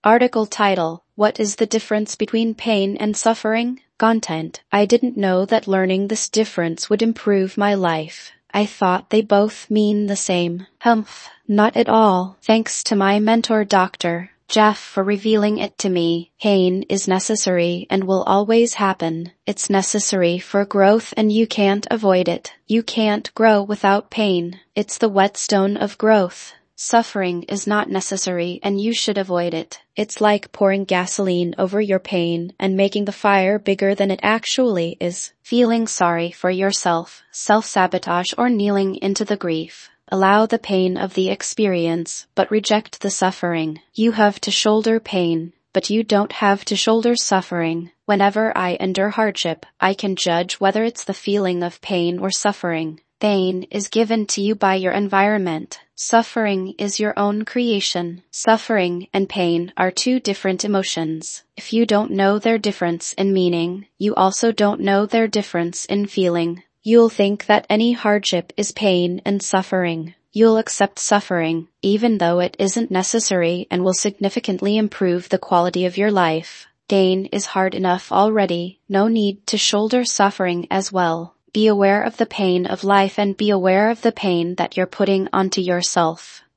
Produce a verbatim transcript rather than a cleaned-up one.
Article title: What is the difference between pain and suffering? Content: I didn't know that learning this difference would improve my life. I thought they both mean the same. Humph, not at all. Thanks to my mentor Doctor Jeff for revealing it to me. Pain is necessary and will always happen. It's necessary for growth and you can't avoid it. You can't grow without pain. It's the whetstone of growth. Suffering is not necessary and you should avoid it. It's like pouring gasoline over your pain and making the fire bigger than it actually is. Feeling sorry for yourself, self-sabotage, or kneeling into the grief. Allow the pain of the experience, but reject the suffering. You have to shoulder pain, but you don't have to shoulder suffering. Whenever I endure hardship, I can judge whether it's the feeling of pain or suffering. Pain is given to you by your environment. Suffering is your own creation. Suffering and pain are two different emotions. If you don't know their difference in meaning, you also don't know their difference in feeling. You'll think that any hardship is pain and suffering. You'll accept suffering, even though it isn't necessary and will significantly improve the quality of your life. Pain is hard enough already, no need to shoulder suffering as well. Be aware of the pain of life and be aware of the pain that you're putting onto yourself.